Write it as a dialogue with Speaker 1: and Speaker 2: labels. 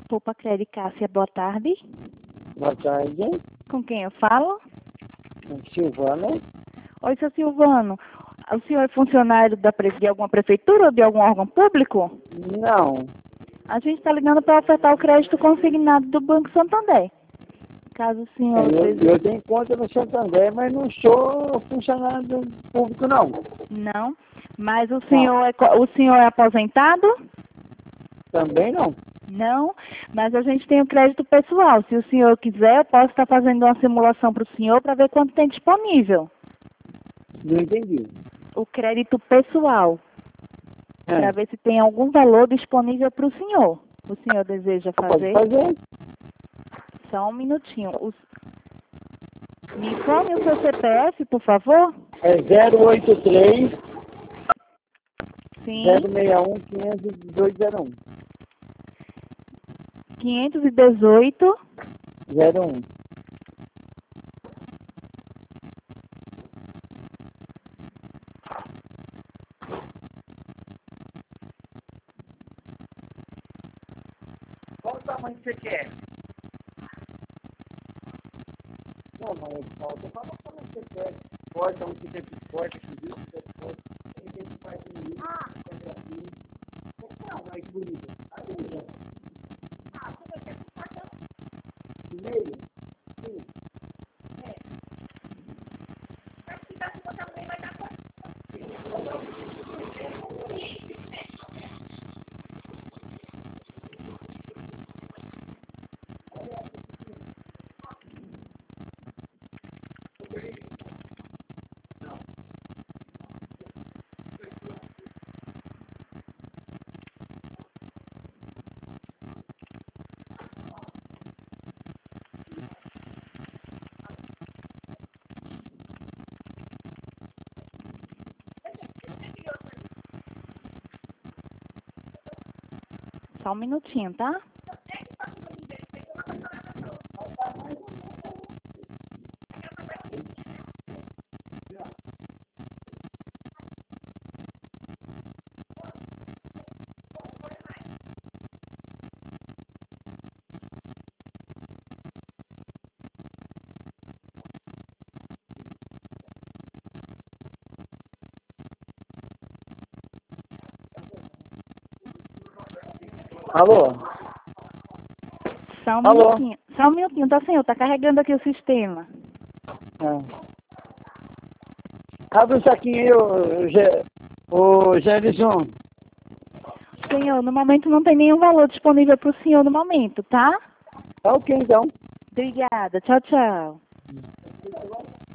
Speaker 1: Poupa Crédito Cássia, boa tarde.
Speaker 2: Boa tarde,
Speaker 1: Com quem eu falo?
Speaker 2: Silvana.
Speaker 1: Oi, seu Silvano. O senhor é funcionário de alguma prefeitura ou de algum órgão público?
Speaker 2: Não,
Speaker 1: A gente está ligando para ofertar o crédito consignado do Banco Santander. Caso o senhor
Speaker 2: eu tenho conta no Santander, mas não sou funcionário público, não.
Speaker 1: Não, mas o senhor é aposentado?
Speaker 2: Também não.
Speaker 1: Não, mas a gente tem o crédito pessoal. Se o senhor quiser, eu posso estar fazendo uma simulação para o senhor para ver quanto tem disponível.
Speaker 2: Não entendi.
Speaker 1: O crédito pessoal, para ver se tem algum valor disponível para o senhor. O senhor deseja fazer?
Speaker 2: Pode fazer.
Speaker 1: Só um minutinho. Me informe o seu CPF, por favor.
Speaker 2: É 083
Speaker 1: Sim,
Speaker 2: 061 518
Speaker 1: 518.
Speaker 2: 01. Qual o tamanho que você quer? Não, mas falta para o tamanho que você quer. Porta, um que tem porta, que viu, que tem porta. Tem que faz bonito. É assim. Não, mais bonito. Aí, ó. Você quer que faça? Meio? Sim. Mas se dá, você também vai dar conta.
Speaker 1: Só um minutinho, tá?
Speaker 2: Alô?
Speaker 1: Só um
Speaker 2: Alô?
Speaker 1: minutinho. Só um minutinho, tá, senhor? Tá carregando aqui o sistema.
Speaker 2: Abre o saquinho aí, ô Gerson.
Speaker 1: Senhor, no momento não tem nenhum valor disponível para o senhor no momento, tá?
Speaker 2: Tá ok, então.
Speaker 1: Obrigada. Tchau, tchau.